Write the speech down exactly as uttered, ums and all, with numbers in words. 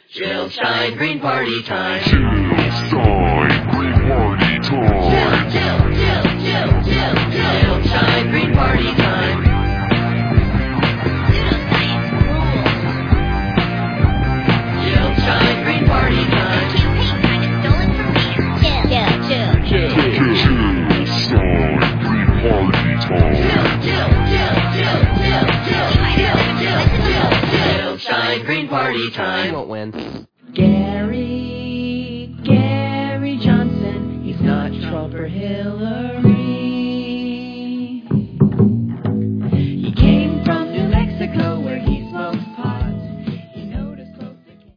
Jill Stein Green Party time. Jill Stein Green Party time. Jill, Jill, Jill, Jill, Jill, Jill. Jill Stein Green Party time. Jill Stein Green Party time. Jill, Jill, Jill, Jill Stein Green Party time. Jill, Jill, Jill, Jill, Jill, Jill, Jill, Jill, Jill, Jill Stein Green Party time. You won't win.